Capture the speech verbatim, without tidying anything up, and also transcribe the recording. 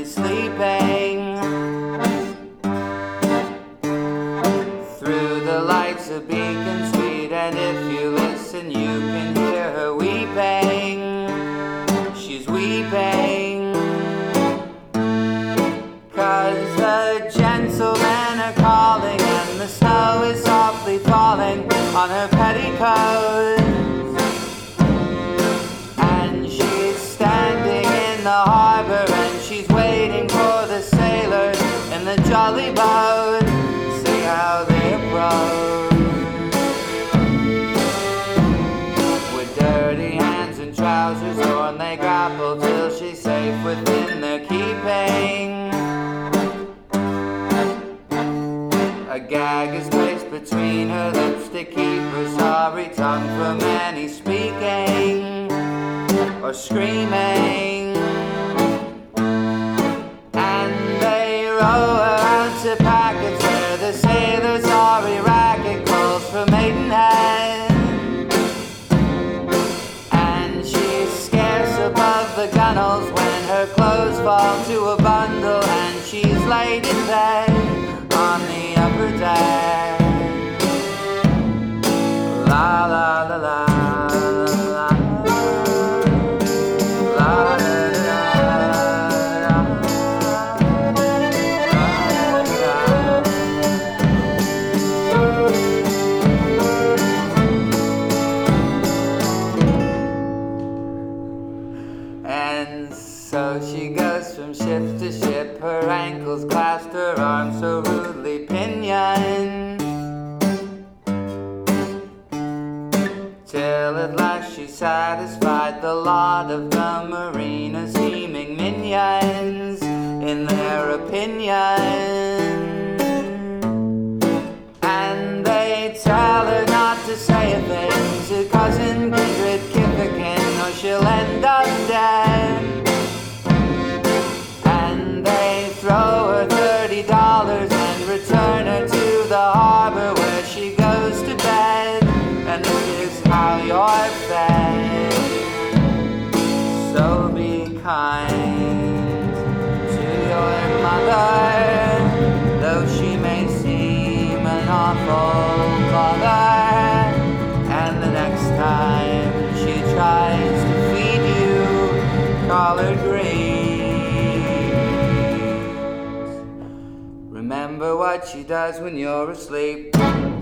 sleeping. Through the lights of Beacon Street, and if you listen you can hear her weeping. She's weeping 'cause the gentlemen are calling and the snow is softly falling on her petticoats. And she's standing in the harbor and she's waiting for the sailors in the jolly boat. See how they approach with dirty hands and trousers torn. They grapple till she's safe within their keeping. A gag is placed between her lips to keep her sorry tongue from any speaking or screaming. And they row her out to packets where the sailor's sorry racket calls for Maidenhead. And she's scarce above the gunwales when her clothes fall to a bundle and she's laid in bed on the upper deck. La la la la. And so she goes from ship to ship, her ankles clasped, her arms so rudely pinioned, till at last she satisfied the lot of the marina's seeming minions in their opinion. And they tell her not to say a thing to cousin Kindred Kippikin or she'll end up dead. And they throw her thirty dollars and return her to the harbor where she goes to bed. And this is how you're fed. So be kind to your mother, though she may seem an awful bother. And the next time she tries to feed you collard greens, remember what she does when you're asleep.